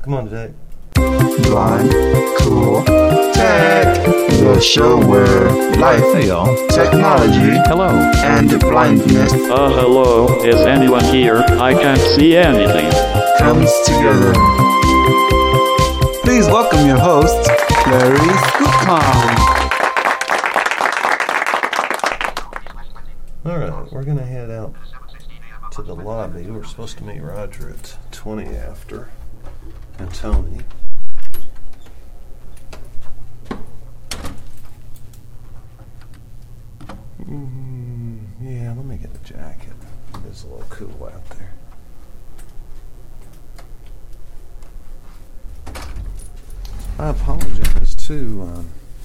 Come on, Jake. Blind Cool Tech, the show where life, technology, hello, and blindness hello, is anyone here? I can't see anything. comes together. Please welcome your host, Larry Scootcom. Alright, we're going to head out to the lobby. We're supposed to meet Roger at 20 after. And Tony. Yeah, let me get a jacket. It's a little cool out there. I apologize too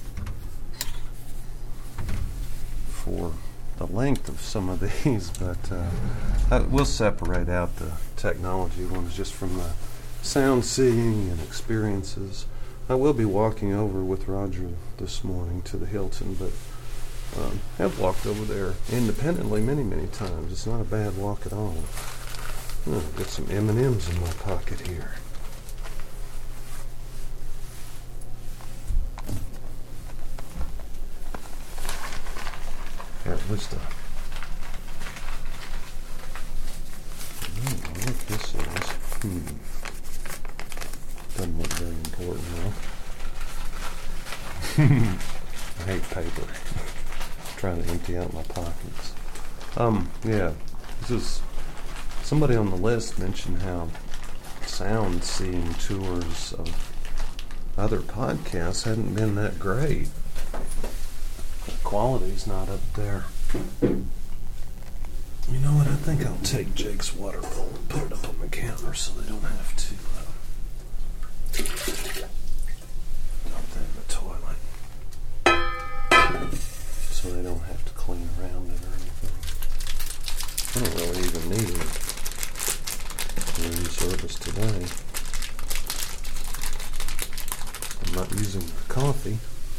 for the length of some of these, but we'll separate out the technology ones just from the sound seeing and experiences. I will be walking over with Roger this morning to the Hilton, but I've walked over there independently many times. It's not a bad walk at all. I've got some M&Ms in my pocket here. What's the... I don't know what this is. Doesn't look very important though. I hate paper. Trying to empty out my pockets. Yeah. This is... Somebody on the list mentioned how sound seeing tours of other podcasts hadn't been that great. The quality's not up there. You know what? I think I'll take Jake's water bowl and put it up on the counter so they don't have to dump that in the toilet. So they don't have to clean around it or anything. I don't really even need it. Room service today. I'm not using the coffee.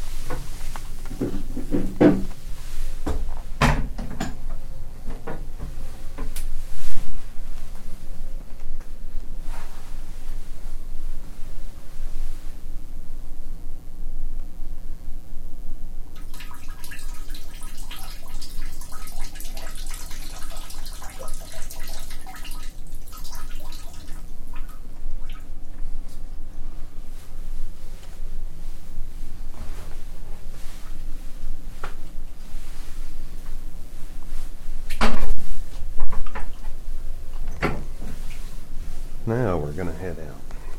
Now we're going to head out.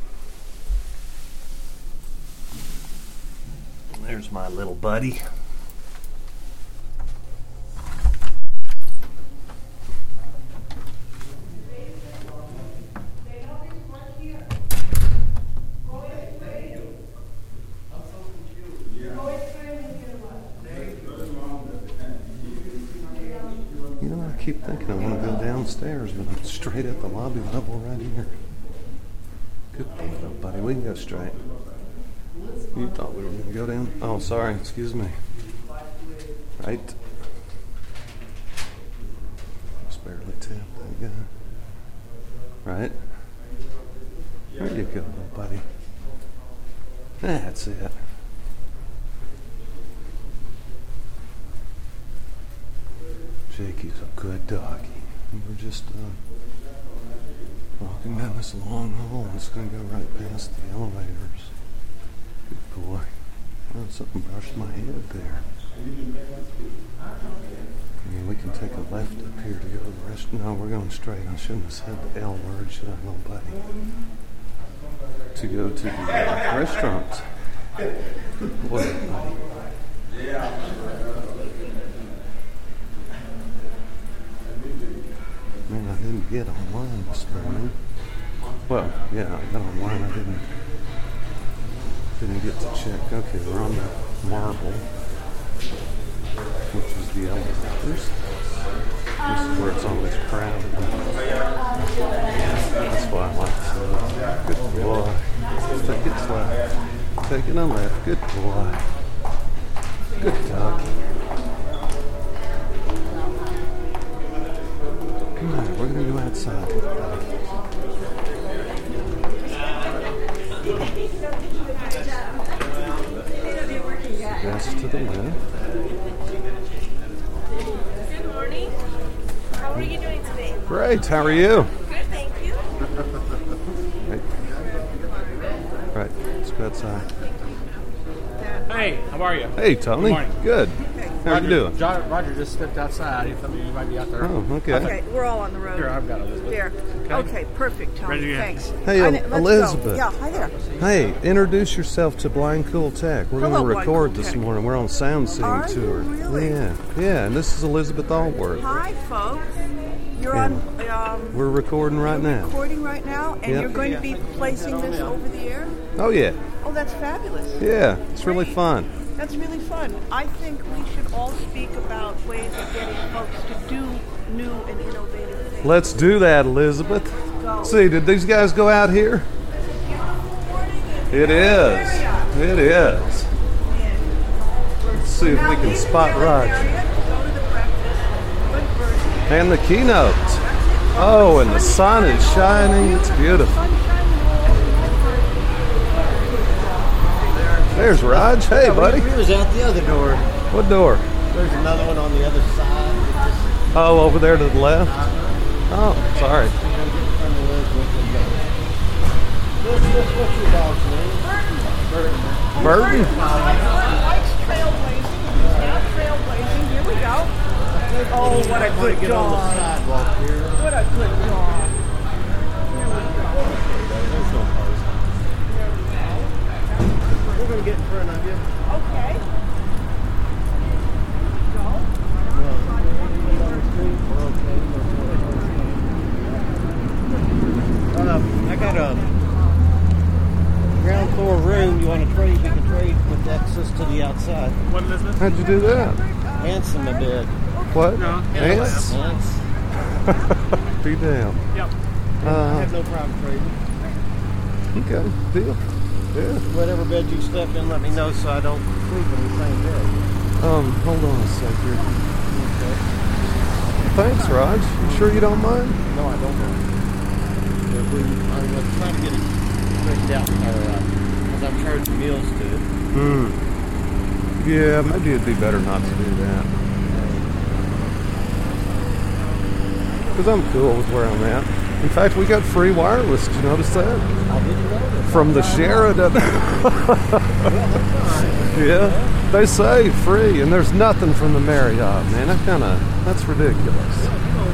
There's my little buddy. You know, I keep thinking I want to go downstairs, but I'm straight at the lobby level right here. Good boy, little buddy. We can go straight. You thought we were going to go down? Oh, sorry. Excuse me. Right. Just barely tapped that guy. Right. There you go, little buddy. That's it. Jakey's a good doggy. We're just walking down this long hall and it's going to go right past the elevators. Good boy. Oh, something brushed my head there. I mean, we can take a left up here to go to the restaurant. No, we're going straight. I shouldn't have said the L word, should I, little buddy? To go to the restaurant. Good boy, buddy. Man, I didn't get online this morning. Well, yeah, I got online. I didn't get to check. Okay, we're on the Marble, which is the elevators. This is where it's always crowded. That's why I like to. Good boy. Take it left. Take it on left. Good boy. Good doggy. Come on, we're going to go outside. glass to the left. Good morning. How are you doing today? Great. How are you? Good, thank you. Right. It's bedside. Hey, how are you? Hey, Tony. Good morning. Good. How you doing? Roger just stepped outside. He thought you might be out there. Oh, okay. Okay, we're all on the road. Here, I've got Elizabeth. There. Okay, perfect, Tony. Ready to go. Thanks. Hey, Let's go. Elizabeth. Yeah, hi there. Hey, introduce yourself to Blind Cool Tech. We're Hello, going to Blind record Cool this Tech. morning. We're on Sound Scene Are you Tour. really? Yeah, and this is Elizabeth Allworth. Hi, folks. You're And on We're recording right now. recording right now, and Yep. you're going to be placing this over the air? Oh, yeah. Oh, that's fabulous. Yeah, it's really Great. fun. That's really fun. I think we should all speak about ways of getting folks to do new and innovative things. Let's do that, Elizabeth. Go. See, did these guys go out here? It is. It is. Let's see if we can spot Raj. And the keynote. Oh, and the sun is shining. It's beautiful. There's Raj. Hey, buddy. He was out the other door. What door? There's another one on the other side. Oh, over there to the left. Oh, sorry. What's your dog's name? Burton. Lights trailblazing. Now trailblazing. Here we go. Oh, what a good Get on the dog. sidewalk here. What a good dog. There's no post. We're going to get in front of you. Okay. I got a ground floor room. You want to trade? We can trade with access to the outside. What, Elizabeth? How'd you do that? Handsome a bit. What? No. Ants? Ants. Be damn. Yep. I have no problem trading. Okay, deal. Yeah. Whatever bed you step in, let me know so I don't sleep in the same bed. Hold on a sec here. Okay. Thanks, Raj. You sure you don't mind? No, I don't know. I'm trying to get it straightened out because I'm charging meals to it. Yeah, maybe it'd be better not to do that. Because I'm cool with where I'm at. In fact, we got free wireless. Did you notice that? I didn't know that. From the Sheridan. Yeah, they say free, and there's nothing from the Marriott, man. That's ridiculous.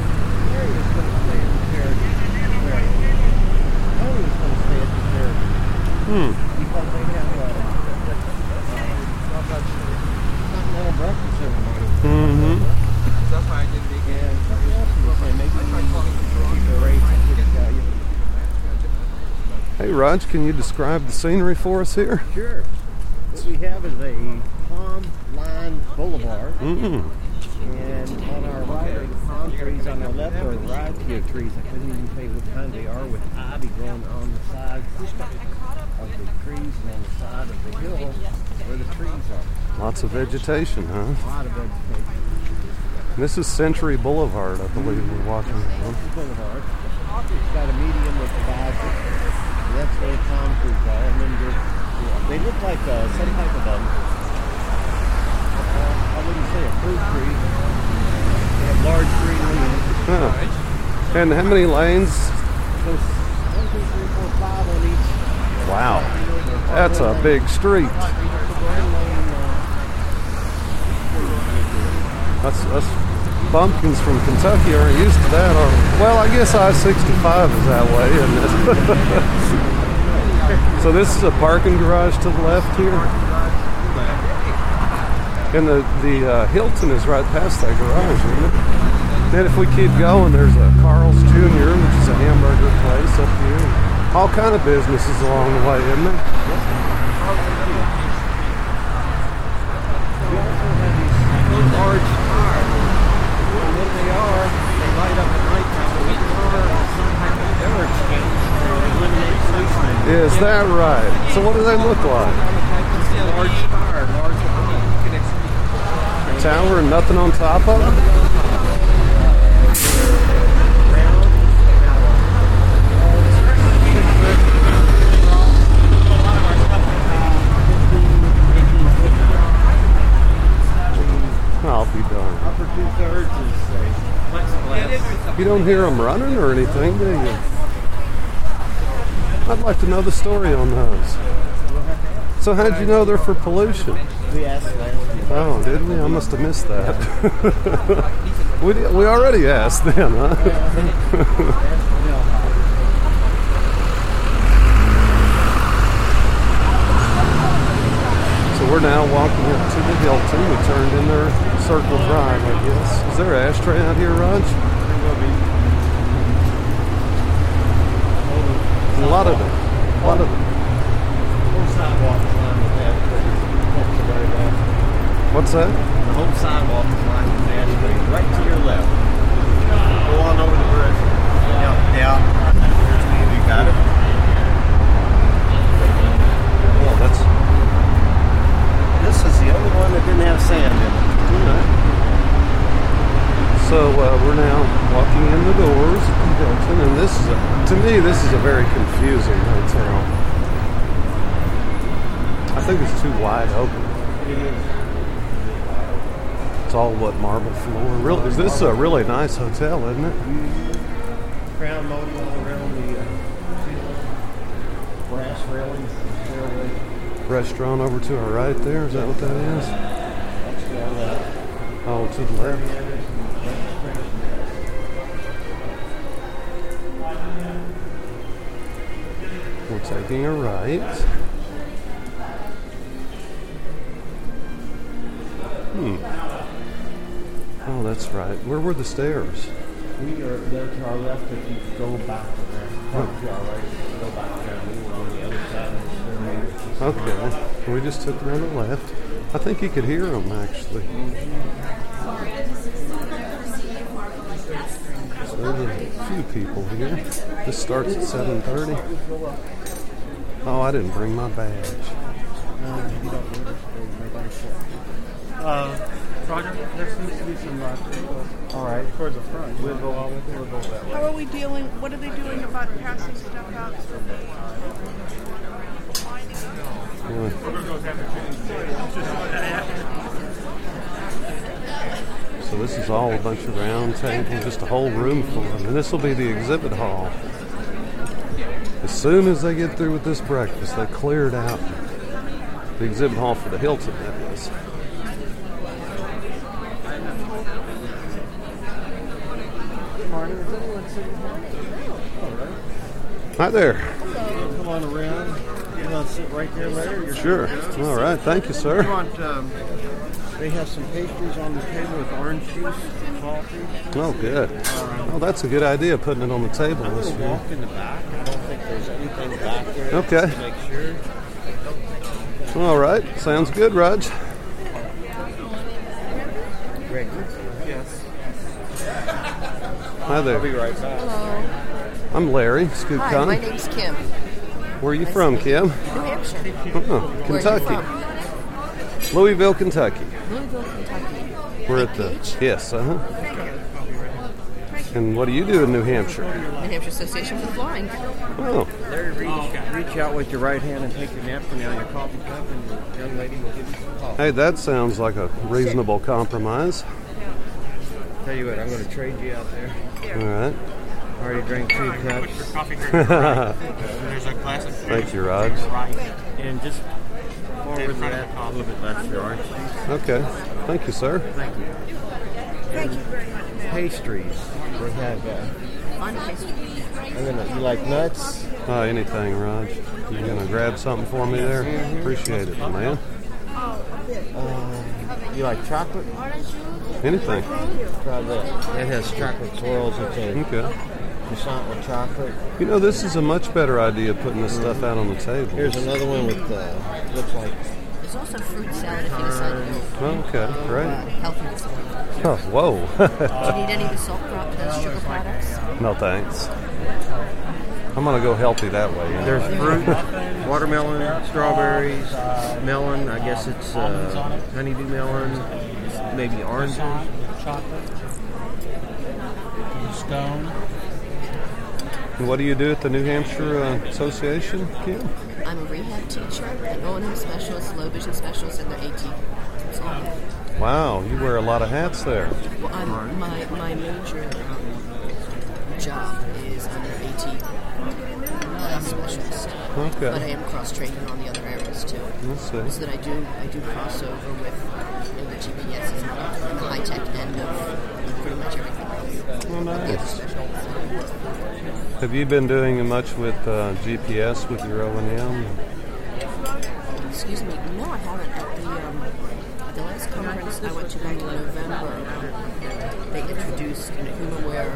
Hey, Raj, can you describe the scenery for us here? Sure. What we have is a palm line boulevard. And on our right are the palm trees. On our left are a variety of trees. I couldn't even tell you what kind they are, with ivy growing on the side of the trees and on the side of the hill where the trees are. Lots of vegetation, huh? A lot of vegetation. This is Century Boulevard, I believe we're walking on. Boulevard. It's got a median that divides it. That's where the palm trees are. And then they look like some type of I wouldn't say a fruit tree. They have large green leaves. Huh. And how many lanes? So 1, 2, 3, 4, 5 on each. Wow, that's a big street. Us bumpkins from Kentucky aren't used to that, are we? Well, I guess I-65 is that way, isn't it? So this is a parking garage to the left here. And the Hilton is right past that garage, isn't it? Then if we keep going, there's a Carl's Jr., which is a hamburger place up here. All kind of businesses along the way, isn't there? We also have these large stars. And what they are, they light up at nighttime. We are some type of air exchange to eliminate pollution. Is that right? So what do they look like? Large star, large Tower and nothing on top of it? don't hear them running or anything, do you? I'd like to know the story on those. So how'd you know they're for pollution? We asked last week. Oh, did we? I must have missed that. we already asked then, huh? So we're now walking up to the Hilton. We turned in their Circle Drive, I guess. Is there an ashtray out here, Raj? A lot of them. What's that? The whole sidewalk is lined with ashtrays, right to your left. Go on over the bridge. Yeah. There's me. You got it. Well, This is the only one that didn't have sand in it. So we're now walking in the doors at the Hilton, and to me, this is a very confusing hotel. I think it's too wide open. It's all marble floor. Really, this is a really nice hotel, isn't it? Crown molding all around the brass railings, stairway. Restaurant over to our right there. Is that what that is? That's to our left. Oh, to the left. We're taking a right. Oh, that's right. Where were the stairs? We are there to our left if you go back around. To our right, go back around. We were on the other side of the stairway. Okay. We just took them on the left. I think you could hear them, actually. So there's a few people here. This starts at 7:30. Oh, I didn't bring my badge. Roger, there seems to be some All right, towards the front. We'll go that way. How are we dealing, what are they doing about passing stuff out to the So this is all a bunch of round tables, just a whole room full of them. And this will be the exhibit hall. As soon as they get through with this breakfast, they cleared out the exhibit hall for the Hilton, that is. Hi there. Come on around. You want to sit right there, Larry? Sure. All right. Thank you, sir. You want, they have some pastries on the table with orange juice, coffee. Oh, good. Oh, that's a good idea, putting it on the table I'm this going to year. walk in the back. I don't think there's anything back there. Okay. To make sure. All right. Sounds good, Raj. Greg. Yes. Hi there. I'll be right back. Hello. I'm Larry Scoot Hi, Khan. my name's Kim. Where are you from, Kim? New Hampshire. Oh, Where Kentucky. are you from? Louisville, Kentucky. Louisville, Kentucky. We're at the... Page? Yes, And what do you do in New Hampshire? New Hampshire Association for Flying. Oh, Larry, reach out with your right hand and take your napkin out of your coffee cup, and the young lady will give you some coffee. hey, that sounds like a reasonable compromise. Tell you what, I'm going to trade you out there. All right. Already drank 2 cups. There's a glass of Thank you, Raj. And just forward that a little bit left your orange juice. Okay. Thank you, sir. Thank you. Thank you very much, ma'am. Pastries. They have, Fun pastry. you like nuts? Anything, Raj. You gonna grab something for me there? Appreciate it, man. You like chocolate? Anything. Try that. It has chocolate swirls. It's a Okay. croissant with chocolate. You know, this is a much better idea, putting this stuff out on the table. Here's another one with, looks like There's also fruit salad if you decide to go Okay, great. healthy salad. Oh, whoa. Do you need any of the salt sugar products? No, thanks. I'm going to go healthy that way. you know. there's fruit, watermelon, strawberries, melon. I guess it's honeydew melon, maybe oranges. chocolate, scone. And what do you do at the New Hampshire Association, Kim? I'm a rehab teacher, an O&M specialist, low vision specialist, and the AT. So, Wow, you wear a lot of hats there. well, my major job is I'm their AT specialist. Okay. But I am cross-training on the other areas too. Let's see. So that I do crossover with the GPS and the high-tech end of pretty much everything else. Well, The other nice. specialties. Have you been doing much with GPS with your O&M? Excuse me. No, I haven't. At the last conference I went to back in November, they introduced HumanWare.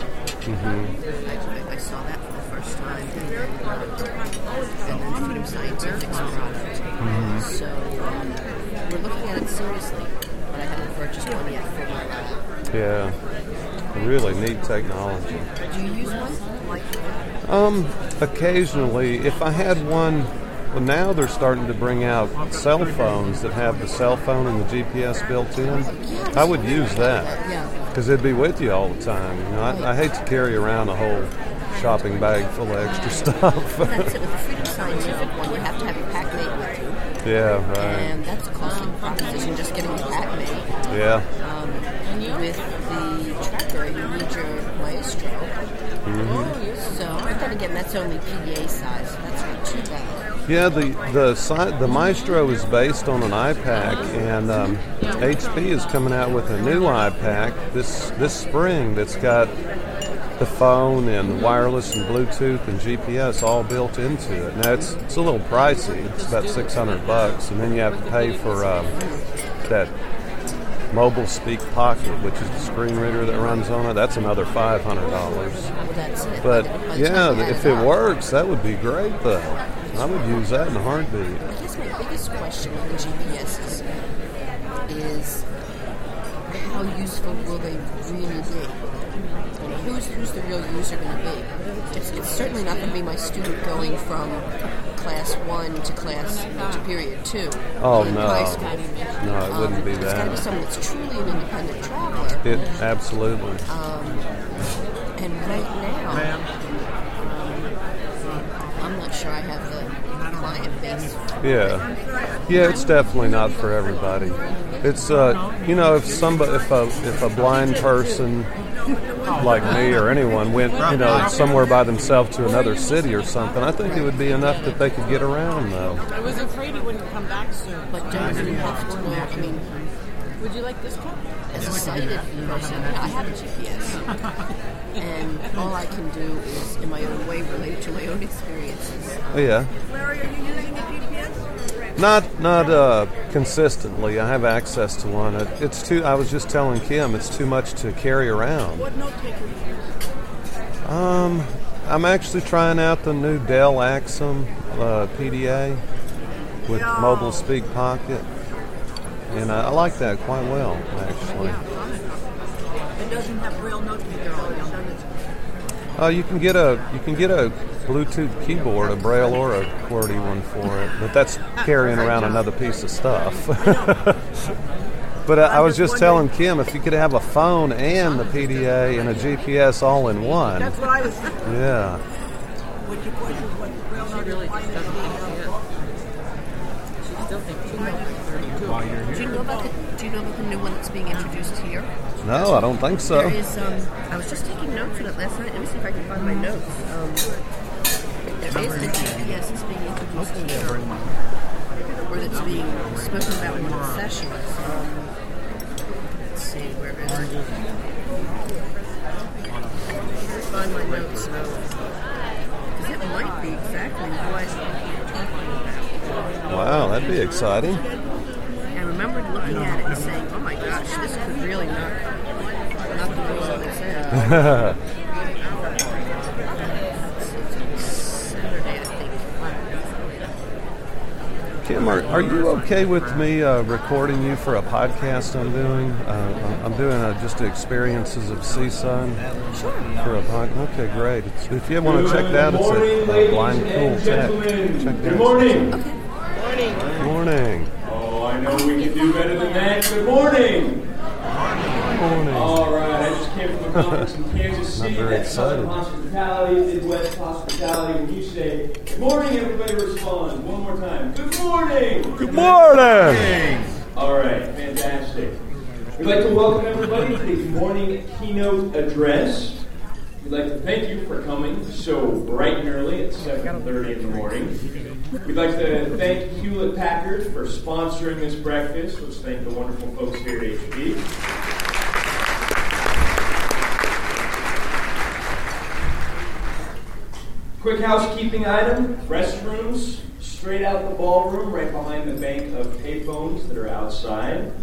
I saw that for the first time, and then Freedom Scientific's product. So we're looking at it seriously, but I haven't purchased one yet for my lab. Yeah. Really neat technology. Do you use one? Like, Occasionally, if I had one, well, now they're starting to bring out cell phones that have the cell phone and the GPS built in. I would use that yeah. because it'd be with you all the time. You know, I hate to carry around a whole shopping bag full of extra stuff. That's it. With the Freedom Scientific one, you have to have your pack mate with you. Yeah, right. And that's a costly proposition, just getting the pack mate. Yeah. With the tracker, you need your Maestro. So, but then again, that's only PDA size, so that's not too bad. Yeah, the Maestro is based on an iPack, and HP is coming out with a new iPack this spring that's got the phone and wireless and Bluetooth and GPS all built into it. Now it's a little pricey. It's about $600, and then you have to pay for that Mobile Speak Pocket, which is the screen reader that runs on it. That's another $500. Well, that's it. But By the time yeah, you add if it up. works, that would be great, though. I would use that in a heartbeat. I guess my biggest question with the GPSs is how useful will they really be? Who's the real user going to be? It's certainly not going to be my student going from class 1 to period 2. Oh, in no. high school. No, it wouldn't be It's got to be that. someone that's truly an independent traveler. It absolutely. And right now, I'm not sure I have the client base. Yeah, it's definitely not for everybody. It's if a blind person like me or anyone went somewhere by themselves to another city or something, I think it would be enough that they could get around though. I was afraid he wouldn't come back soon. But don't you have to know, I mean, Would you like this cup? as a sighted person, I have a GPS. And all I can do is, in my own way, relate to my own experiences. Yeah. Larry, are you using the GPS? Not consistently. I have access to one. It's too. I was just telling Kim, it's too much to carry around. What note taker do you use? I'm actually trying out the new Dell Axum PDA with Mobile Speak Pocket, and I like that quite well, actually. It doesn't have real note taker on it, does it? You can get a Bluetooth keyboard, a Braille or a QWERTY one for it, but that's carrying around another piece of stuff. But I was just telling Kim, if you could have a phone and the PDA and a GPS all in one. That's what I was thinking. Yeah. Would you question what real note taker Do you know about the new one that's being introduced here? No, I don't think so. There is, I was just taking notes on it last night. Let me see if I can find my notes. There is the GPS that's being introduced here, or that's being spoken about in the sessions. Let's see, where is it? Let's find my notes now. Because it might be exactly what you're talking about. Wow, that'd be exciting. I remembered looking at it and saying, oh my gosh, this could really knock the wheels on its head. Saturday, I think. Kim, are you okay with me recording you for a podcast I'm doing? I'm doing just experiences of CSUN for a podcast. Okay, great. If you want to check it out, it's at Blind Cool Tech. Check it out. Good morning. Good morning. Oh, I know we can do better than that. Good morning. Good morning. All right, I just came from a conference in Kansas City. very That's Southern excited. Hospitality, Midwest Hospitality. When you say, good morning, everybody respond. One more time. Good morning. Good morning. All right, fantastic. We'd like to welcome everybody to the morning keynote address. We'd like to thank you for coming so bright and early at 7:30 in the morning. We'd like to thank Hewlett Packard for sponsoring this breakfast. Let's thank the wonderful folks here at HP. Quick housekeeping item, restrooms straight out the ballroom right behind the bank of payphones that are outside.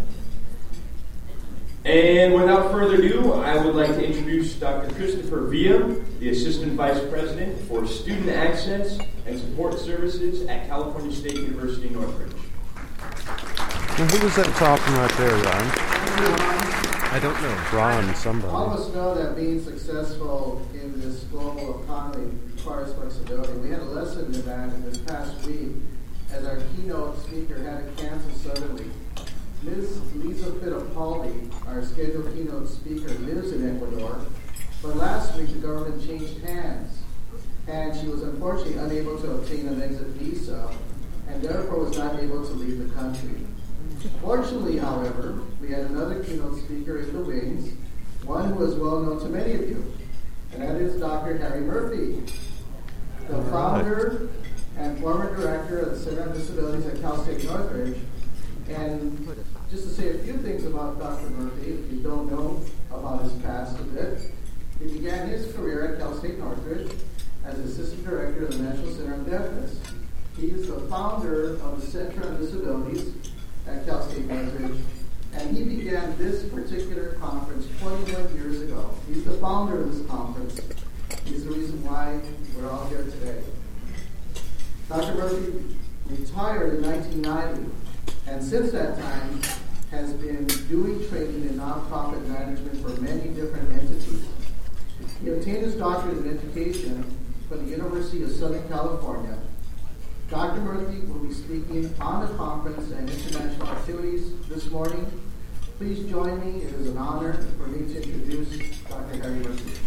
And without further ado, I would like to introduce Dr. Christopher Villa, the Assistant Vice President for Student Access and Support Services at California State University, Northridge. Now, who was that talking right there, Ryan? I don't know. Ron, somebody. All of us know that being successful in this global economy requires flexibility. We had a lesson in that this past week as our keynote speaker had to cancel suddenly. Ms. Lisa Fittipaldi, our scheduled keynote speaker, lives in Ecuador, but last week the government changed hands, and she was unfortunately unable to obtain an exit visa, and therefore was not able to leave the country. Fortunately, however, we had another keynote speaker in the wings, one who is well known to many of you, and that is Dr. Harry Murphy, the founder and former director of the Center on Disabilities at Cal State Northridge. And just to say a few things about Dr. Murphy, if you don't know about his past a bit, he began his career at Cal State Northridge as Assistant Director of the National Center on Deafness. He is the founder of the Center on Disabilities at Cal State Northridge, and he began this particular conference 21 years ago. He's the founder of this conference. He's the reason why we're all here today. Dr. Murphy retired in 1990. And since that time, has been doing training in nonprofit management for many different entities. He obtained his doctorate in education from the University of Southern California. Dr. Murphy will be speaking on the conference and international activities this morning. Please join me. It is an honor for me to introduce Dr. Harry Murphy.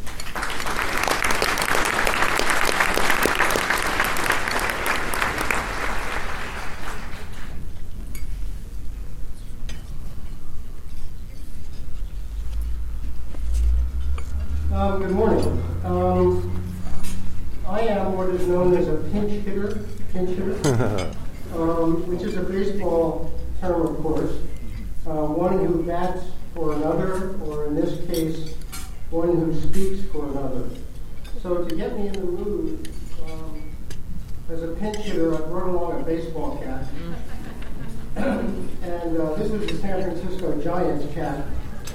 Good morning. I am what is known as a pinch hitter, which is a baseball term, of course. One who bats for another, or in this case, one who speaks for another. So to get me in the mood, as a pinch hitter, I brought along a baseball cap. And this is the San Francisco Giants cap.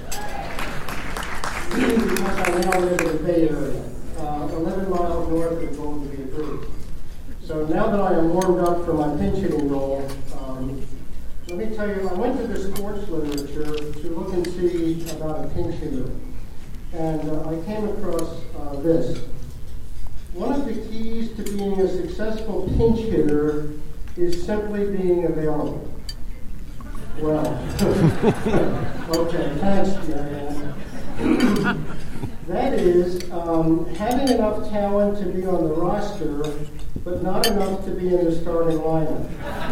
Because I now live in the Bay Area, 11 miles north of Golden Gate Bridge. So now that I am warmed up for my pinch hitting role, let me tell you, I went to the sports literature to look and see about a pinch hitter. And I came across this. One of the keys to being a successful pinch hitter is simply being available. Well, okay, thanks, Marianne. That is, having enough talent to be on the roster, but not enough to be in the starting lineup.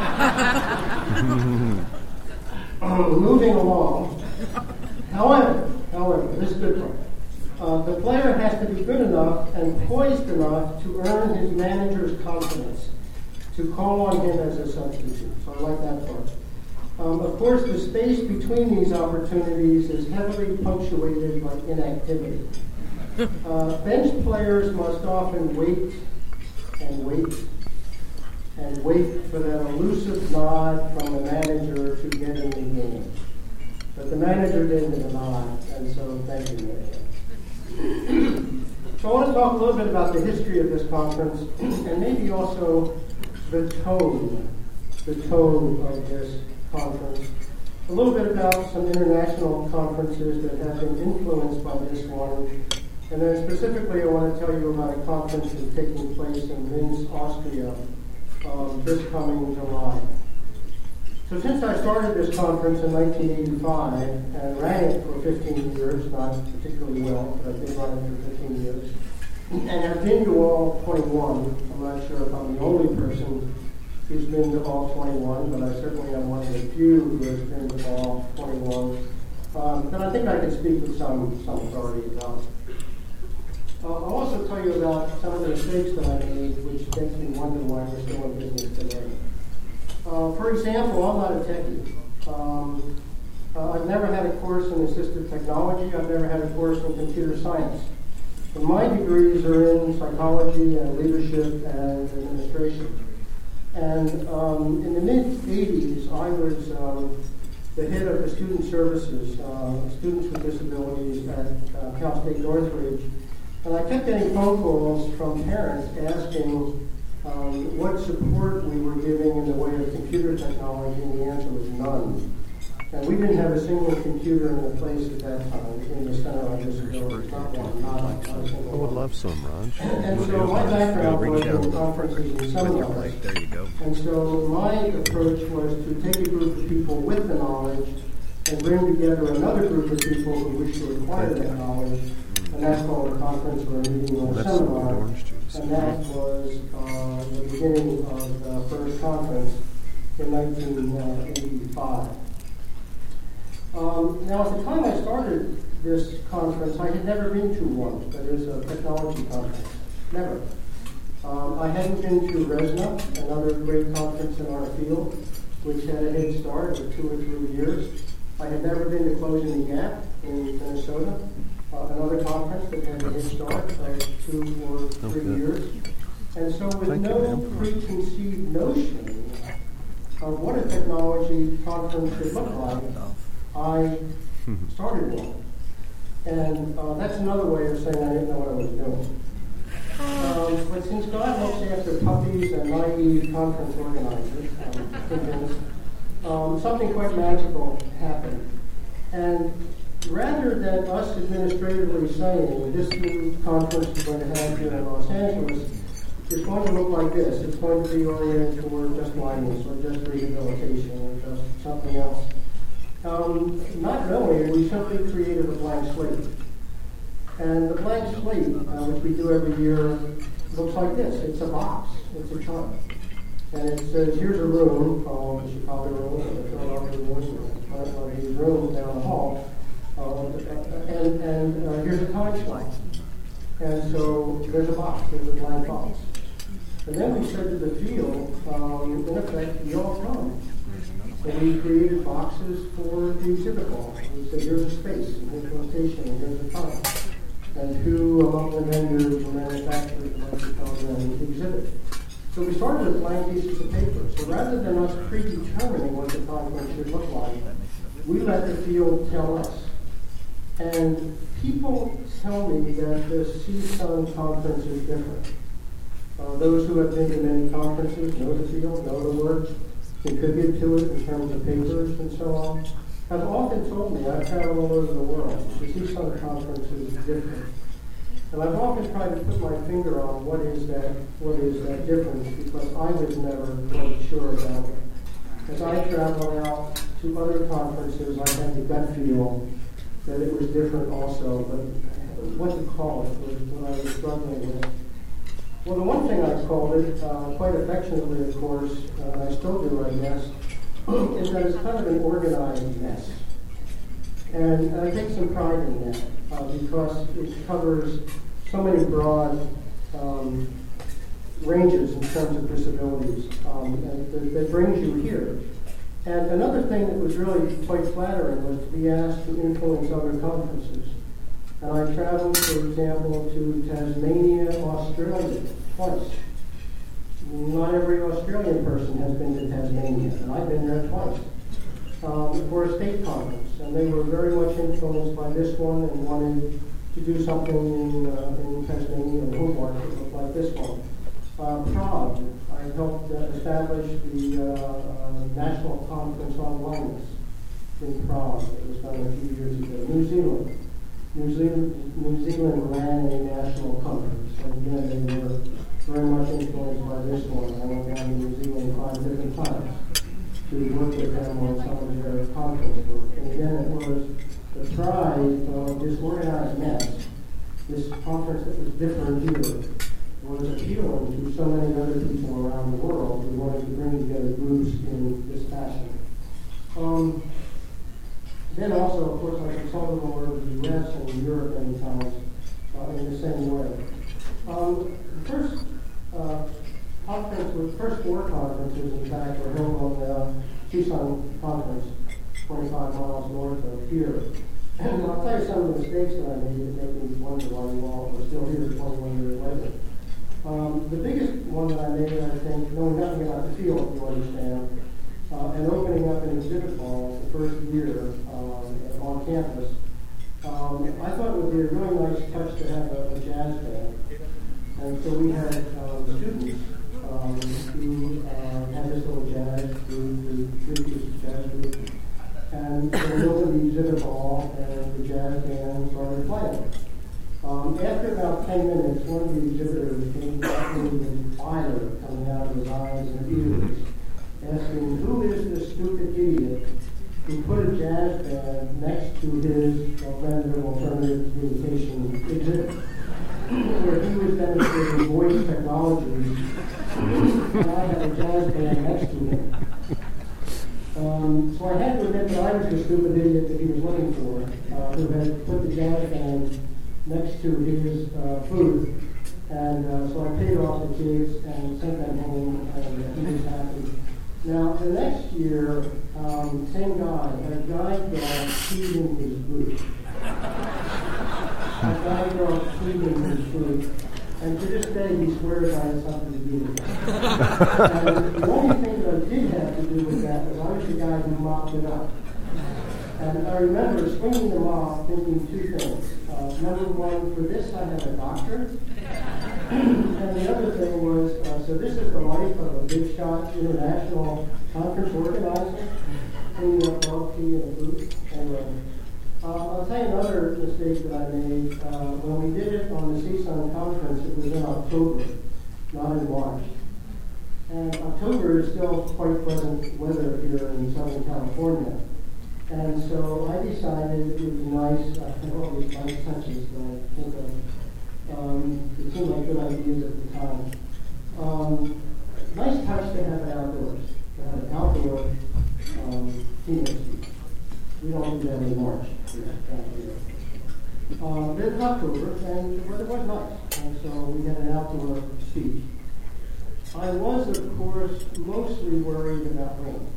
Moving along. However, this is a good part. The player has to be good enough and poised enough to earn his manager's confidence to call on him as a substitute. So I like that part. Of course, the space between these opportunities is heavily punctuated by inactivity. Bench players must often wait and wait and wait for that elusive nod from the manager to get in the game. But the manager didn't get a nod, and so thank you, Marianne. So I want to talk a little bit about the history of this conference and maybe also the tone of this conference. A little bit about some international conferences that have been influenced by this one. And then specifically I want to tell you about a conference that's taking place in Linz, Austria this coming July. So since I started this conference in 1985 and ran it for 15 years, not particularly well, but I've been running it for 15 years, and I've been to all 21. I'm not sure if I'm the only person who's been to all 21, but I certainly am one of the few who has been to all 21. Then I think I can speak with some authority about it. I'll also tell you about some of the mistakes that I made, which makes me wonder why we're still in business today. For example, I'm not a techie. I've never had a course in assistive technology. I've never had a course in computer science. And my degrees are in psychology and leadership and administration. And in the mid-'80s, I was the head of the student services, students with disabilities at Cal State Northridge. And I kept getting phone calls from parents asking what support we were giving in the way of computer technology, and the answer was none. And we didn't have a single computer in the place at that time in the Center on Disability. Not a single I would love some, Raj. And so my background was in conferences and seminars. There you go. And so my approach was to take a group of people with the knowledge and bring together another group of people who wish to acquire that knowledge. And that's called a conference or a meeting or a seminar. And that was the beginning of the first conference in 1985. Now, at the time I started this conference, I had never been to one, that is a technology conference. Never. I hadn't been to RESNA, another great conference in our field, which had a head start of 2 or 3 years. I had never been to Closing the Gap in Minnesota, another conference that had a head start of 2 or 3 years. And so with no preconceived notion of what a technology conference should look like, I started one. And that's another way of saying I didn't know what I was doing. But since God looks after puppies and naive conference organizers, I'm convinced, something quite magical happened. And rather than us administratively saying this new conference we're going to have here in Los Angeles, it's going to look like this. It's going to be oriented toward just blindness or just rehabilitation or just something else. Not knowing, we simply created a blank slate. And the blank slate, which we do every year, looks like this. It's a box. It's a chart. And it says, here's a room called the Chicago room, or the Philadelphia room, or one of these rooms down the hall. And here's a time slot. And so there's a box. There's a blank box. And then we said to the field, in effect, you all come. And we created boxes for the exhibit hall. We said, here's a space, and here's a location, and here's a time. And who among the vendors or manufacturers would like to come and exhibit. So we started with blank pieces of paper. So rather than us predetermining what the conference should look like, we let the field tell us. And people tell me that the CSUN conference is different. Those who have been to many conferences know the field, know the work, contribute to it in terms of papers and so on, have often told me, I've traveled all over the world, the CSUN conference is different. And I've often tried to put my finger on what is that difference, because I was never quite sure about it. As I traveled out to other conferences, I had the gut feel that it was different also, but what to call it was what I was struggling with. Well, the one thing I called it, quite affectionately, of course, and I still do, I guess, is that it's kind of an organized mess. And I take some pride in that, because it covers so many broad ranges in terms of disabilities, and that brings you here. And another thing that was really quite flattering was to be asked to influence other conferences. And I traveled, for example, to Tasmania, Australia, twice. Not every Australian person has been to Tasmania, and I've been there twice, for a state conference. And they were very much influenced by this one and wanted to do something in Tasmania and Hobart that looked like this one. Prague, I helped establish the National Conference on Blindness in Prague. It was done a few years ago. New Zealand ran a national conference, and again, they were very much influenced by this one. I went down to New Zealand 5 different times to work with them on some of their conference work. And again, it was the pride of this organized mess, this conference that was different here, was appealing to so many other people around the world who wanted to bring together groups in this fashion. Then also, of course, I consulted all over the U.S. and Europe many times. in the same way. The first first four conferences, in fact, were held on the Tucson Conference, 25 miles north of here. And I'll tell you some of the mistakes that I made that make me wonder why you all are still here 21 years later. The biggest one that I made, I think, knowing nothing about the field, if you understand, and opening up an exhibit hall the first year on campus, I thought it would be a really nice touch to have a jazz band. And so we had students who had this little jazz group, three-piece jazz group, and they opened the exhibit hall, and the jazz band started playing. After about 10 minutes, one of the exhibitors came back with fire coming out of his eyes and ears, asking, who is this stupid idiot who put a jazz band next to his random alternative communication exhibit, where he was demonstrating voice technology, and I had a jazz band next to him. So I had to admit that I was the stupid idiot that he was looking for, who had put the jazz band next to his booth. And so I paid off the kids and sent them home, and he was happy. Now, the next year, same guy, a guide dog peed in his booth. A guide dog peed in his booth. And to this day, he swears I had something to do with that. And the only thing that I did have to do with that was I was the guy who mopped it up. And I remember swinging the mop, thinking two things. Number one, for this I have a doctorate. And the other thing was, so this is the life of a big shot international conference organizer, cleaning up dog pee in a booth. Anyway, I'll tell you another mistake that I made. When we did it on the CSUN conference, it was in October, not in March. And October is still quite pleasant weather here in Southern California. And so I decided it would be nice. I had all these nice touches that I think of. It seemed like good ideas at the time. Nice touch to have it outdoors, to have an outdoor keynote speech. We don't do that in March. But it was October, and the weather was nice, and so we had an outdoor speech. I was, of course, mostly worried about rain.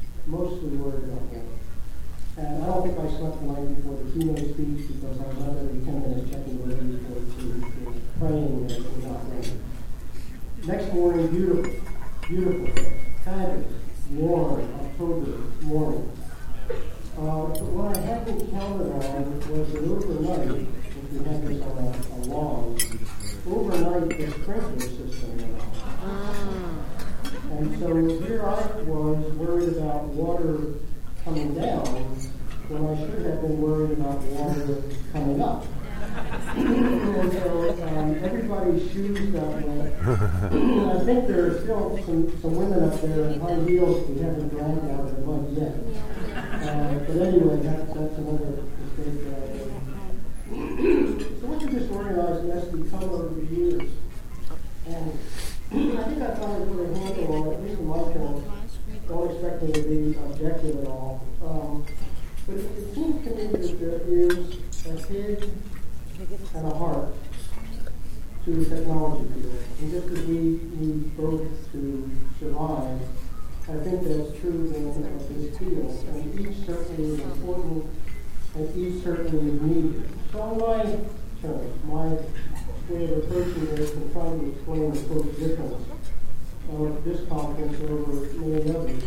And I don't think I slept the night before the keynote speech because I was up every 10 minutes checking the weather report to praying that it would not rain. Next morning, beautiful, fabulous, warm October morning. But what I hadn't counted on was that overnight, if we had this on a lawn, overnight the sprinkler system went off. And so here I was worried about water coming down when I should have been worried about water coming up. And so everybody's shoes got wet. I think there are still some women up there in high heels we haven't dragged out of the mud yet. But anyway, that's another mistake that I made. So what did this organized mess become over the years? And I think I finally put a handle on it, at least in my terms. Don't expect me to be objective at all. But it seems to me that there is a head and a heart to the technology field. And just as we need both to survive, I think that's true of this field. And each certainly is important, and each certainly is needed. So on my terms, my way of approaching this and trying to explain the quote difference of this conference over many others.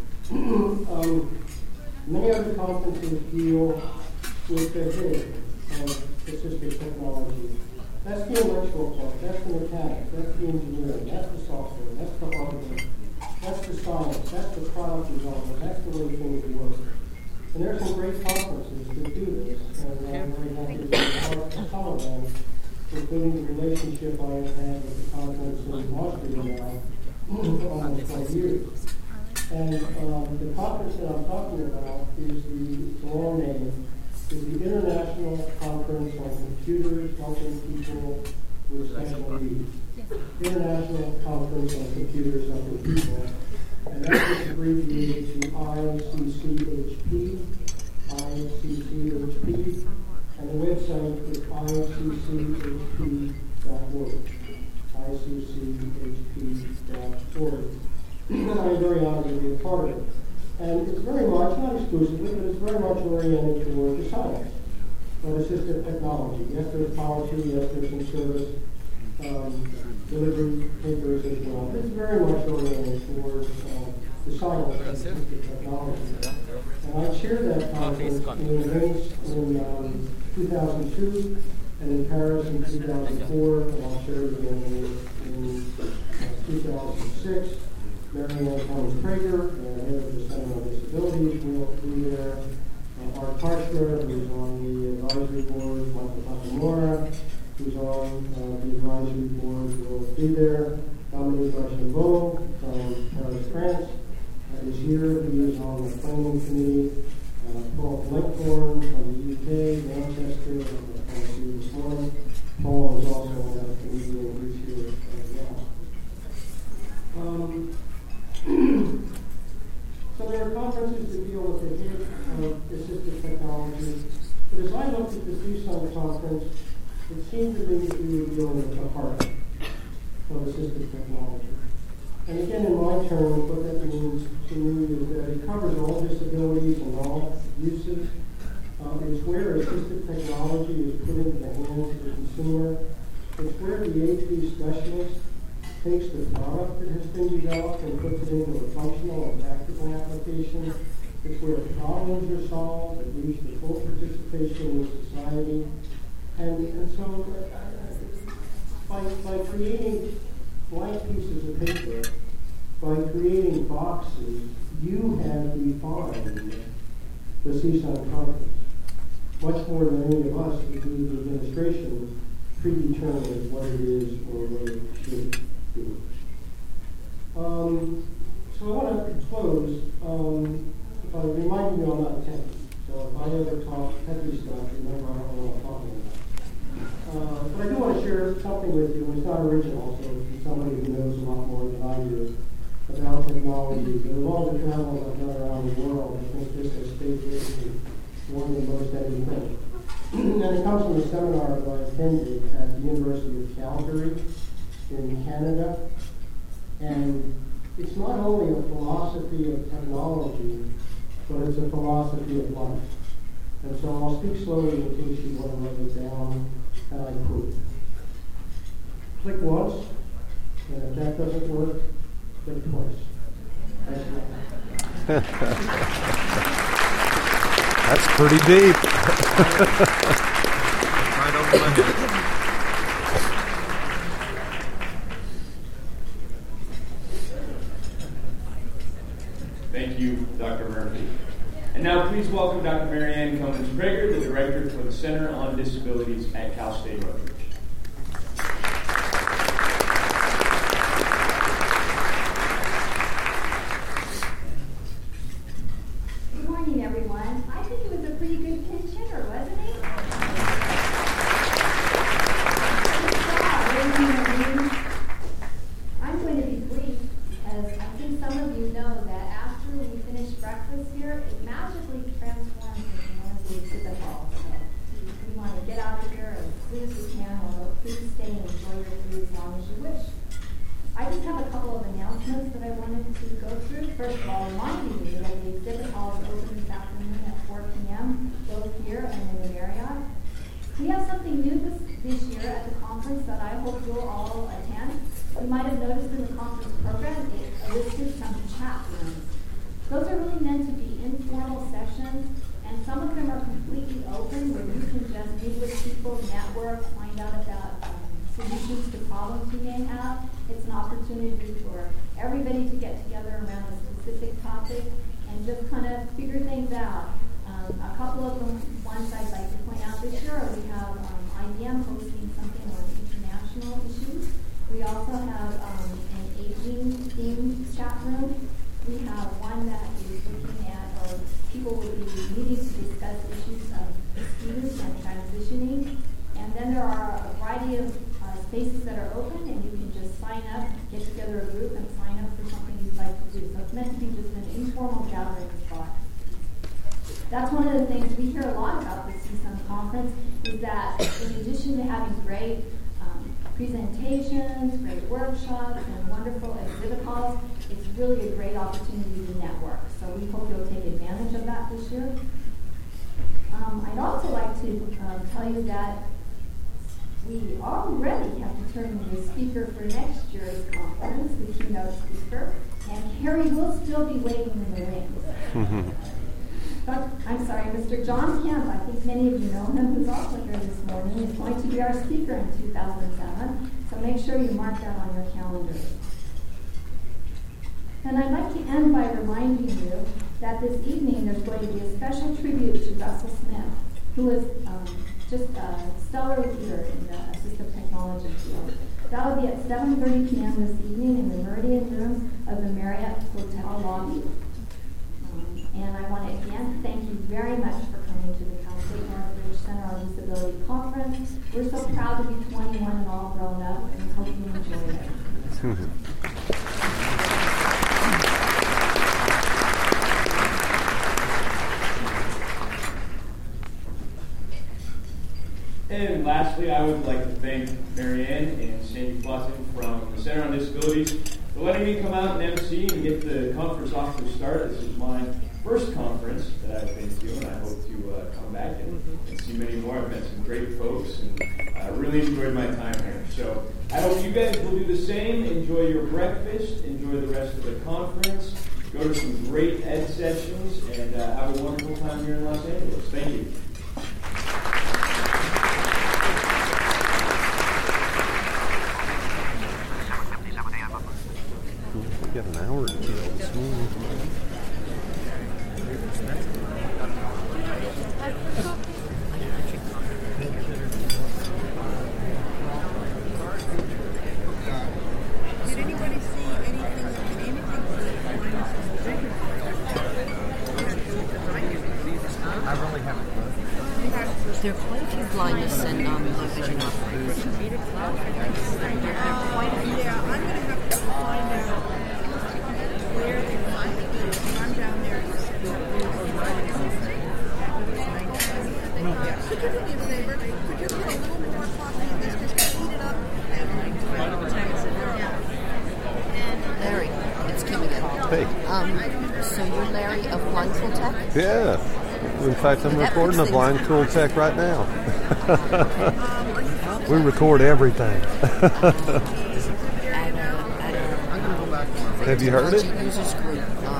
Many other conferences deal with the head of assistive technology. That's the electrical part, that's the mechanics, that's the engineering, that's the software, that's the hardware, that's the science, that's the product development, that's the way things work. And there are some great conferences that do this, and I'm very happy to be part of some of them, including the relationship I have had with the conference in Austria now for almost 20 years. And the conference that I'm talking about is the long name, is the International Conference on Computers Helping People with Special Needs. International Conference on Computers Helping People. And that is abbreviated to ICCHP. And the website is icchp.org. icchp.org. And I'm very honored to be a part of it. And it's very much, not exclusively, but it's very much oriented toward the science of assistive technology. Yes, there's policy, yes, there's some service delivery papers as well. But it's very much oriented towards the science of assistive technology. And I chaired that conference in 2002 and in Paris in 2004, and I'll share it again in 2006. Marianne Cummins-Prager, head of the Center on Disabilities, will be there. Art Karshner, who's on the advisory board, Michael Takamura, who's on the advisory board, will be there. Dominique Archambault from Paris, France, is here. He is on the planning committee. Paul Blankthorne from the UK, Manchester, this morning. Paul is also on that committee, and he's here as well. So there are conferences that deal with the head of assistive technology. But as I looked at the CSUN conference, it seemed to me that we were dealing with the heart of assistive technology. And again, in my terms, what that means to me is that it covers all disabilities and all uses. It's where assistive technology is put into the hands of the consumer. It's where the AV specialist takes the product that has been developed and puts it into a functional and practical application. It's where problems are solved. It leads to full participation in society. And so by creating blank pieces of paper, by creating boxes, you have defined the CSUN conference. Much more than any of us who do the administration predetermine what it is or what it should be. So I want to close by reminding you I'm not a techie. So if I ever talk techie stuff, remember I don't know what I'm talking about. But I do want to share something with you. It's not original, so it's somebody who knows a lot more than I do about technology. But of all the travels I've done around the world, I think this has stayed with me more than most anything. And it comes from a seminar that I attended at the University of Calgary in Canada. And it's not only a philosophy of technology, but it's a philosophy of life. And so I'll speak slowly in case you want to write it down, and I quote. Click once, and if that doesn't work, click twice. That's pretty deep. Right over my head. Thank you, Dr. Murphy. And now please welcome Dr. Marianne Cummins-Prager, the Director for the Center on Disabilities at Cal State Rutgers. Good morning, everyone. I think it was a pretty good pinch hitter, wasn't it? I'm going to be brief, as I think some of you know that after we finish breakfast here, it magically transforms into one of the exhibit halls. So we want to get out of here as soon as we can, although please stay and enjoy your food as long as you wish. I just have a couple of announcements that I wanted to go through. First of all, reminding you that the exhibit hall is open this afternoon at 4 p.m., both here and in the Marriott. We have something new this year at the conference that I hope you'll all attend. You might have noticed in the conference program, it listed some chat rooms. Those are really meant to be informal sessions, and some of them are completely open where you can just meet with people, network, find out about solutions to problems you may have. It's an opportunity for everybody to get together around a specific topic and just kind of figure things out. A couple of them, ones I'd like to point out this year, we have IBM hosting something on international issues. We also have an aging-themed chat room. We have one that is looking at, or people will be meeting to discuss issues of students and transitioning. And then there are a variety of spaces that are open, and you can just sign up, get together a group, and sign up for something you'd like to do. So it's meant to be just an informal gathering spot. That's one of the things we hear a lot about the CSUN conference, is that in addition to having great presentations, great workshops, and wonderful exhibit halls, it's really a great opportunity to network. So we hope you'll take advantage of that this year. I'd also like to tell you that we already have determined the speaker for next year's conference, the keynote speaker, and Harry will still be waiting in the wings. But, I'm sorry, Mr. John Kemp, I think many of you know him, who's also here this morning, is going to be our speaker in 2007, so make sure you mark that on your calendars. And I'd like to end by reminding you that this evening there's going to be a special tribute to Russell Smith, who is just a stellar leader in the assistive technology field. That will be at 7:30 p.m. this evening in the Meridian Room of the Marriott Hotel lobby. And I want to again thank you very much for coming to the Cal State Northridge Center on Disability Conference. We're so proud to be 21 and all grown up, and hope you enjoy it. And lastly, I would like to thank Marianne and Sandy Flossin from the Center on Disabilities for letting me come out and MC and get the conference off to a start. This is my first conference that I've been to, and I hope to come back and see many more. I've met some great folks, and I really enjoyed my time here. So I hope you guys will do the same. Enjoy your breakfast. Enjoy the rest of the conference. Go to some great ed sessions, and have a wonderful time here in Los Angeles. Thank you. We got an hour to kill this morning. Did anybody see anything? I really haven't. There are quite a few blindness and low vision offerings. Yeah, I'm going to have to find out where they find it. I'm down there in the center. Could you do me a favor? Could you put a little more coffee in this? Just heat it up Larry, it's Kim again. Hey. So you're Larry of Blind Tool Tech? Yeah. In fact, I'm recording a Blind Tool Tech right now. We record everything. Have you heard it? Users group.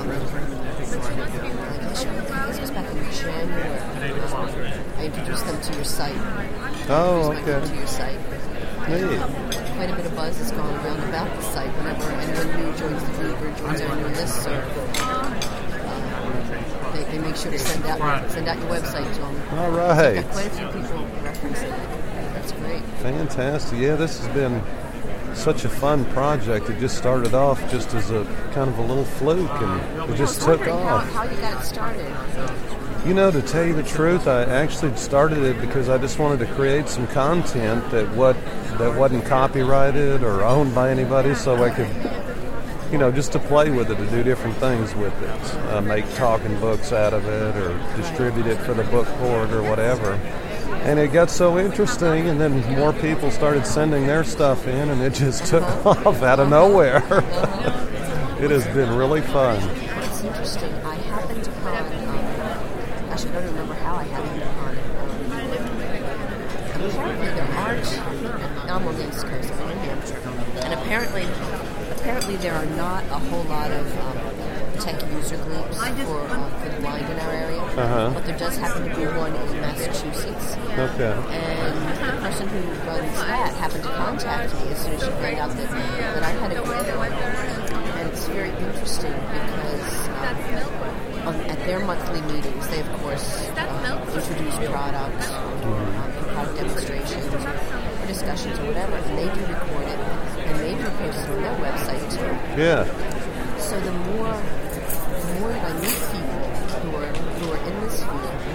This was back in January. I introduced them to your site. Oh, okay. To your site. Quite a bit of buzz has gone around about the site whenever anyone new joins the group or joins our new listserv. They make sure to send out your website to them. All right. Got quite a few people referencing it. That's great. Fantastic. Yeah, this has been such a fun project. It just started off just as a kind of a little fluke, and it just took off. How you got it started? You know, to tell you the truth, I actually started it because I just wanted to create some content that wasn't copyrighted or owned by anybody, so I could, you know, just to play with it, to do different things with it, make talking books out of it, or distribute it for the book port or whatever. And it got so interesting, and then more people started sending their stuff in, and it just took off out of nowhere. It has been really fun. It's interesting. I happened upon, actually I don't remember how I happened upon it. Apparently there aren't, I'm on the East Coast, I'm in New Hampshire, and apparently there are not a whole lot of tech user groups for the blind in our area, but there does happen to be one in Massachusetts. Okay. And the person who runs that happened to contact me as soon as she found out that I had a group. And it's very interesting because at their monthly meetings, they of course introduce products, product demonstrations, or discussions or whatever, and they do record it, and they do post it on their website too. Yeah. So the more that I meet people who are in this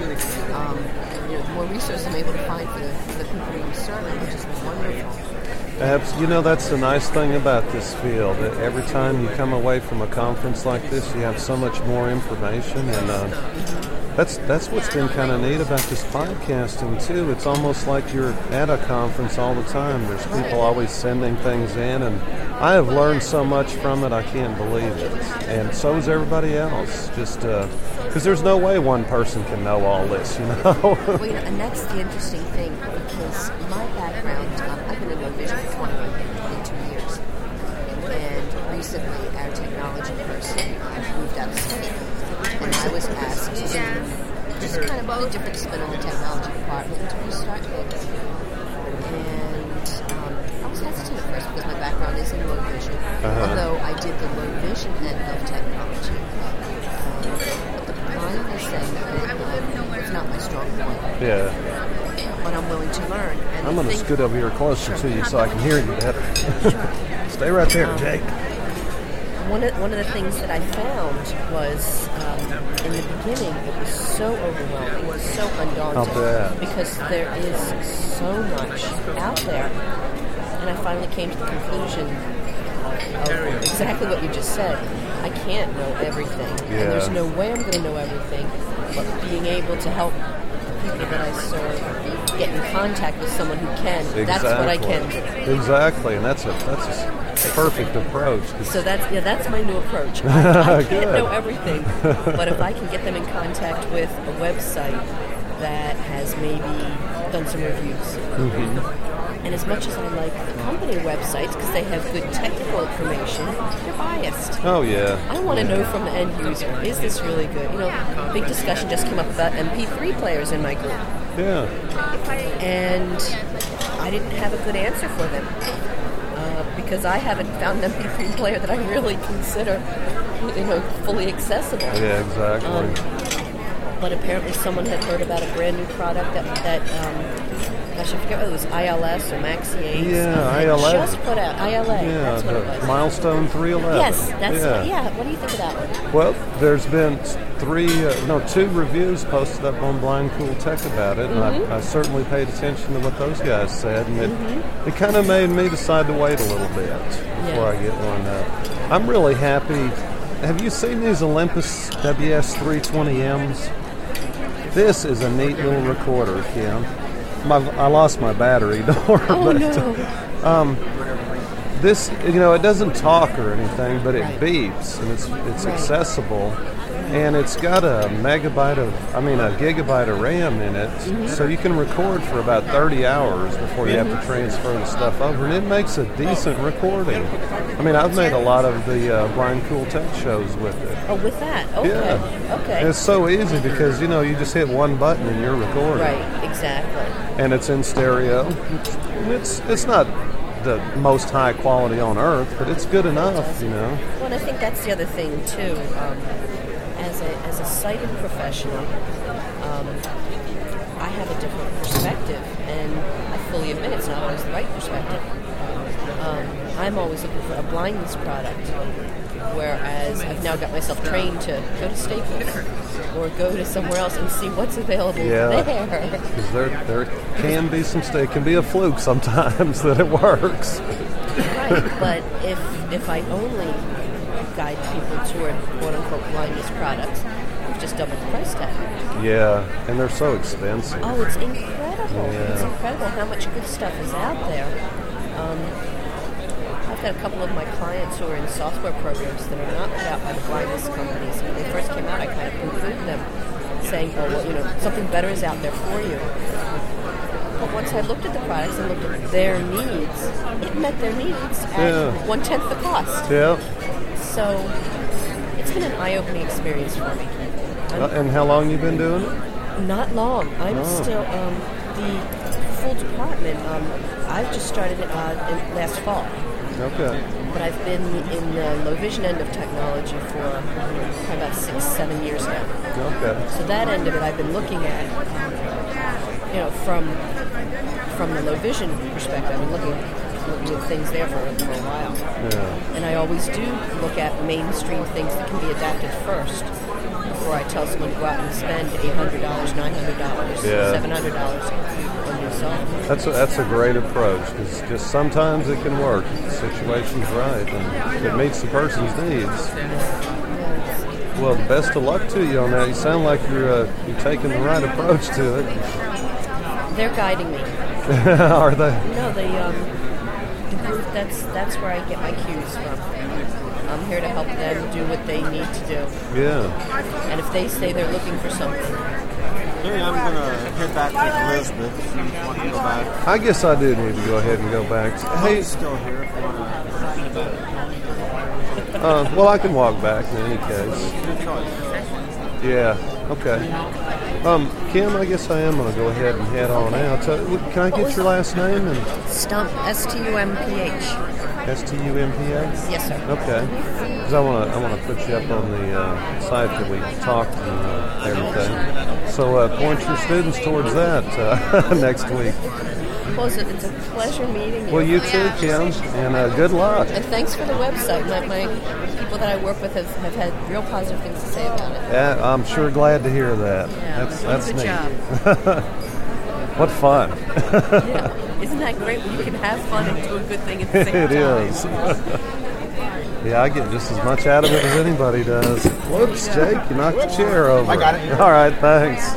field, the more resources I'm able to find for the people who I'm serving, which is wonderful. You know, that's the nice thing about this field. That every time you come away from a conference like this, you have so much more information, and that's what's been kind of neat about this podcasting too. It's almost like you're at a conference all the time. There's people always sending things in, and I have learned so much from it. I can't believe it, and so is everybody else. Just because there's no way one person can know all this, you know. Well, you know, and that's the interesting thing, because my background, I've been in low vision for 22 years, and recently our technology person moved out of state, and I was asked to just kind of put a different spin on the technology department to restart things. And I was hesitant at first because my background is in low vision, although I did the low vision end of technology. Brian is saying that it's not my strong point. Yeah. But I'm willing to learn. And I'm going to scoot over here closer to you so I can hear you better. Stay right there, Jake. One of the things that I found was in the beginning it was so overwhelming, it was so undaunting, because there is so much out there. And I finally came to the conclusion of exactly what you just said. I can't know everything, and there's no way I'm going to know everything, but being able to help the people that I serve get in contact with someone who can, that's what I can do. Exactly, and that's a perfect approach. So that's my new approach. I can't know everything, but if I can get them in contact with a website that has maybe done some reviews. And as much as I like the company websites because they have good technical information, they're biased. Oh, yeah. I want to know from the end user, is this really good? You know, big discussion just came up about MP3 players in my group. Yeah. And I didn't have a good answer for them because I haven't found an MP3 player that I really consider, you know, fully accessible. Yeah, exactly. But apparently someone had heard about a brand new product that gosh, I forget whether it was ILS or Maxi 8. Yeah, ILS. Just put out ILA. Yeah, that's what it was. Milestone 311. Yes, that's what do you think of that one? Well, there's been 2 reviews posted up on Blind Cool Tech about it, and I certainly paid attention to what those guys said, and it kind of made me decide to wait a little bit before I get one up. I'm really happy. Have you seen these Olympus WS320Ms? This is a neat little recorder, Kim. I lost my battery door. This, you know, it doesn't talk or anything, but it beeps, and it's accessible, and it's got a gigabyte of RAM in it, so you can record for about 30 hours before you have to transfer the stuff over, and it makes a decent recording. I mean, I've made a lot of the Blind Cool Tech shows with it. Oh, with that? Okay. Yeah. Okay. And it's so easy because, you know, you just hit one button and you're recording. Right, exactly. And it's in stereo. It's not the most high quality on earth, but it's good enough, you know. Well, and I think that's the other thing too. As a sighted professional, I have a different perspective, and I fully admit it's not always the right perspective. I'm always looking for a blindness product, whereas I've now got myself trained to go to Staples or go to somewhere else and see what's available there. Because there can be it can be a fluke sometimes that it works. Right, but if I only guide people toward quote-unquote blindness products, we've just doubled the price tag. Yeah, and they're so expensive. Oh, it's incredible. Yeah. It's incredible how much good stuff is out there. I've got a couple of my clients who are in software programs that are not put out by the blindness companies. When they first came out, I kind of poo-pooed them, saying, oh, well, you know, something better is out there for you. But once I looked at the products and looked at their needs, it met their needs at 1/10 the cost. Yeah. So it's been an eye-opening experience for me. And how long you been doing it? Not long. I'm still the full department. I've just started it last fall. Okay. But I've been in the low vision end of technology for probably about 6-7 years now. Okay. So that end of it I've been looking at, you know, from the low vision perspective. I've been looking at things there for a while. Yeah. And I always do look at mainstream things that can be adapted first before I tell someone to go out and spend $800, $900, Yeah. $700 on new software. That's a great approach. It's just sometimes it can work. If the situation's right and if it meets the person's needs. Well, the best of luck to you on that. You sound like you're taking the right approach to it. They're guiding me. Are they? No, the group. That's where I get my cues from. I'm here to help them do what they need to do. Yeah. And if they say they're looking for something. Hey, I'm going to head back to Elizabeth. If you want to go back. I guess I do need to go ahead and go back. Hey, still here if you want to. well, I can walk back in any case. Good choice. Yeah. Okay. Kim, I guess I am going to go ahead and head on out. Can I get your last name? Stump, S-T-U-M-P-H. S-T-U-M-P-H? Yes, sir. Okay. Because I want to put you up on the site that we talked and everything. So point your students towards that next week. Well, it's a pleasure meeting you. Well, you too, Kim, and good luck. And thanks for the website. My people that I work with have had real positive things to say about it. Yeah, I'm sure glad to hear that. Yeah, that's good neat. job. What fun. Yeah. Isn't that great when you can have fun and do a good thing at the same It time? is. Yeah, I get just as much out of it as anybody does. Whoops, Jake, you knocked the chair over. I got it. All right, thanks.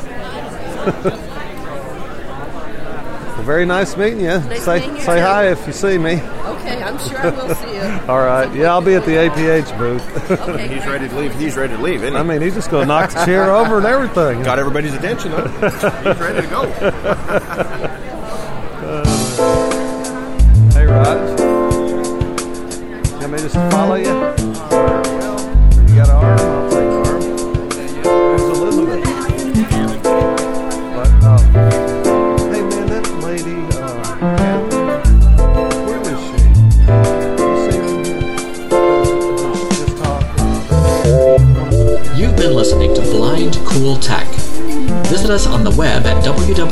Well, very nice meeting you. Nice say meeting you say too. hi if you see me. Okay, I'm sure I will see you. All right. Yeah, I'll be at the APH booth. Okay, He's ready to leave. He's ready to leave, isn't he? I mean, he's just going to knock the chair over and everything. Got everybody's attention, though. He's ready to go. Hey, Raj. Want me just to follow you? You got an arm? I'll take an arm. Where's Elizabeth? But, hey, man, that lady, Catherine, where is she? You see her just talking? You've been listening to Blind Cool Tech. Visit us on the web at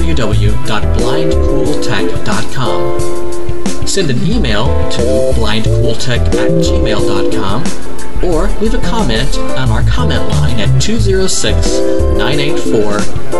www.blindcooltech.com. Send an email to blindcooltech@gmail.com or leave a comment on our comment line at 206-984-9999.